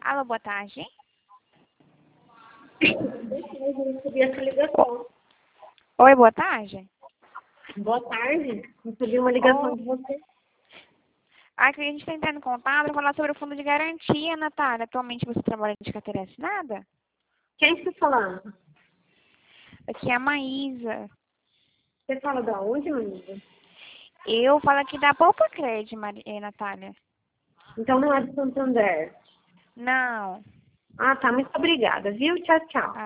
Alô, boa tarde. Eu recebi essa ligação. Oi, boa tarde. Boa tarde. Recebi uma ligação de você. Aqui a gente está entrando em contato para falar sobre o fundo de garantia, Natália. Atualmente você trabalha de carteira assinada? Quem está falando? Aqui é a Maísa. Você fala da onde, amiga? Eu falo aqui da Poupa Cred, Natália. Então não é de Santander. Não. Ah, tá. Muito obrigada, viu? Tchau, tchau.